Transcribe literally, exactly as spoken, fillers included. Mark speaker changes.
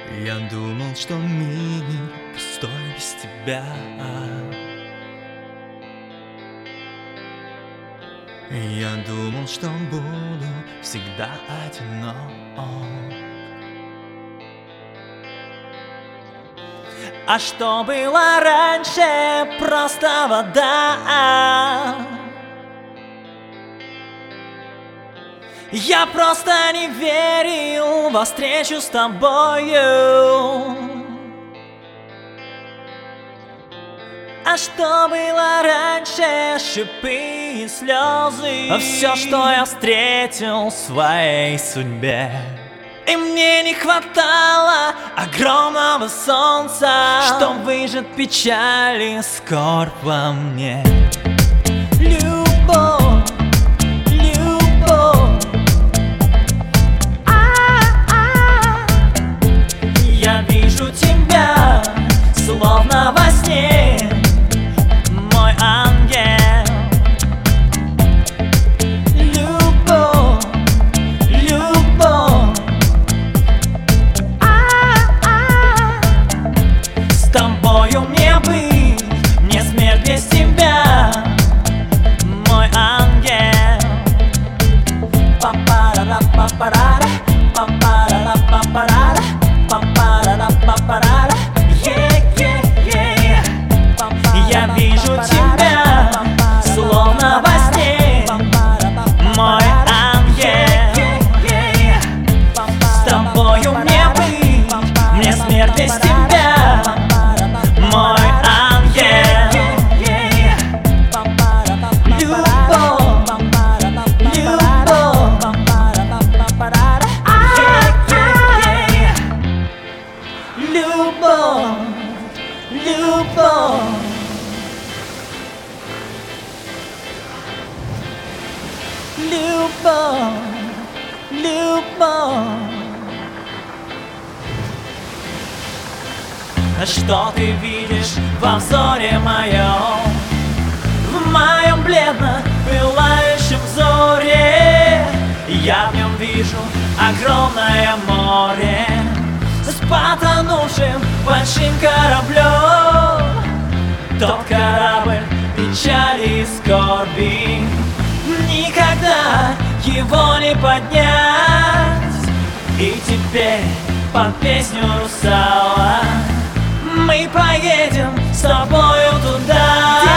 Speaker 1: Я думал, что мир пустой без тебя. Я думал, что буду всегда одинок. А что было раньше? Просто вода. Я просто не верил во встречу с тобою. А что было раньше? Шипы и слезы. А все, что я встретил в своей судьбе. И мне не хватало огромного солнца, что выжжет печаль и скорбь во мне. Любовь, любовь. А-а-а. Я вижу тебя, словно во сне, мой ангел. Любовь, любовь. С тобою мне быть, мне смерть без тебя, мой ангел. Па-па-ра-ра, па-па-ра-ра, па-па-ра-ра, па-па-ра-ра, па-па-ра-ра, па-па-ра-ра. Yeah-yeah-yeah. Я вижу тебя, словно во сне, мой ангел. С тобою мне быть, мне смерть без тебя, мой ангел. Любовь, любовь. Любовь, любовь. Любовь, любовь. Что ты видишь во взоре моем, в моем бледно пылающем взоре? Я в нем вижу огромное море с потонувшим большим кораблем. Тот корабль печали и скорби, никогда его не поднять. И теперь под песню русала мы поедем с тобою туда.